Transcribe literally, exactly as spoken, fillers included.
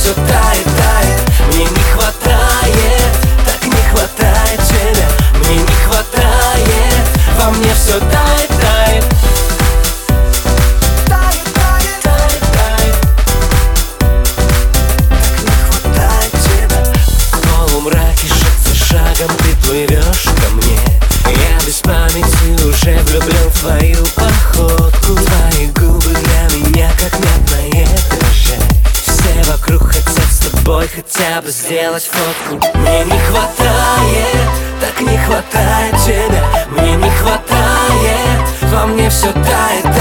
все тает, тает. Мне не хватает, так не хватает тебя. Мне не хватает, во мне все тает, тает. Тает, тает, тает, тает. Так не хватает тебя. В полумраке шаг за шагом ты плывешь ко мне. Я без памяти уже влюблен в твою походку. Твои губы для меня как мед на этаже. Все вокруг хотят с тобой хотя бы сделать фотку. Мне не хватает, так не хватает тебя. Мне не хватает, во мне все тает.